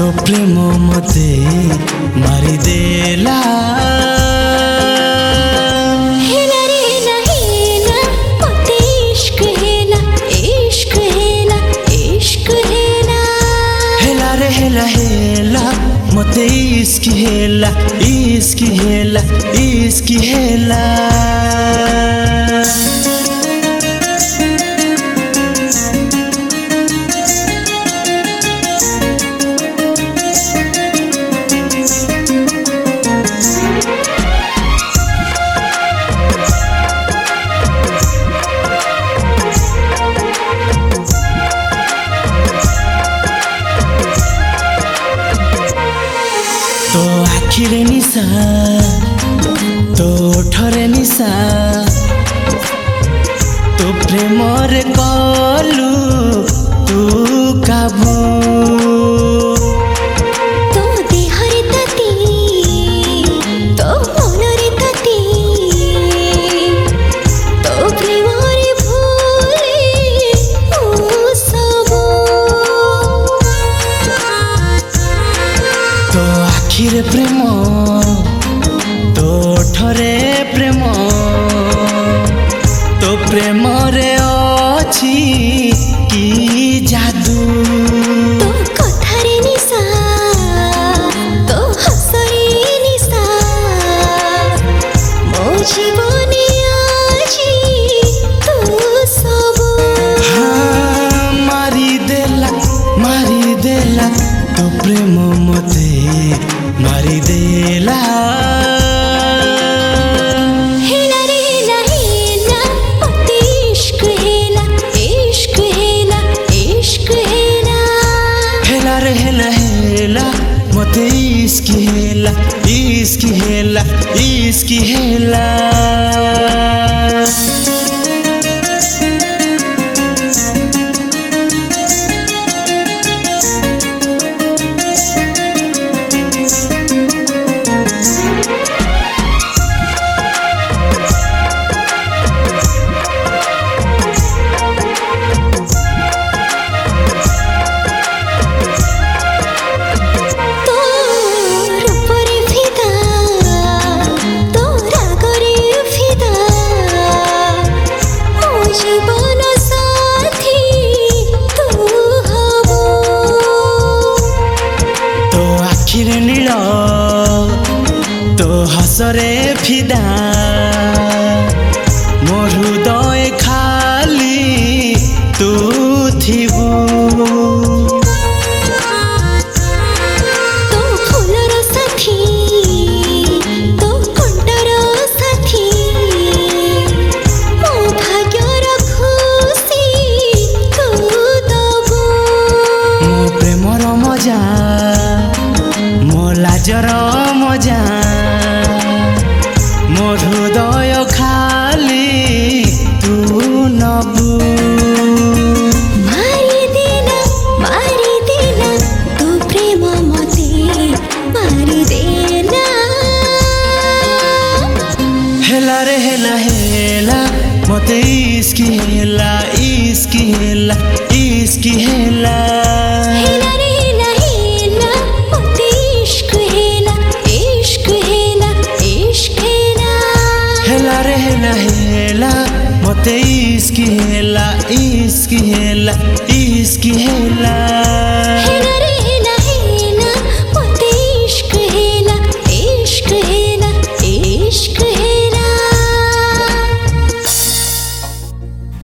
तो प्रेम मते मारी देला। हेला रे हेला हेला मते इश्क हेला इश्क हेला इश्क हेला। हेला रे हेला हेला मते इश्क हेला इश्क हेला इश्क हेला। तो आखिरे निशा तो ओठरे निशा तो प्रेमर कलु तू काबू। तो देहरे ताती तो मनरे ताती तो प्रेमरे भूले ओ सबु। तो आखिरे प्रेम तो ओठरे प्रेम तो प्रेमरे अछि की जादू। तो कथारे निशा तो हसरे निशा मो जीवने आजी तू सबु। हाँ मारी देला तो प्रेम मते मारी देला। हेला रे हेला हेला मते इश्क हेला इश्क हेला इश्क हेला। हेला रे हेला हेला मते इश्क हेला इश्क हेला इश्क हेला। आखिरे नील तो हसरे फिदा मो हृदय खाली तू थिबू। तो फूलर साथी तो कंटर साथी मो भाग्यर खुशी तू दबु। मो प्रेमर मजा मो लाजर मजा मो हृदय खाली तू नबू। मारी देना तू प्रेम मते मारी देना। हेला रे हेला हेला मते इश्क हेला इश्क हेला इश्क हेला। हेला रे हेला हेला मते इश्क हेला इश्क हेला इश्क हेला। हेला रे हेला हेला मते इश्क हेला इश्क हेला इश्क हेला।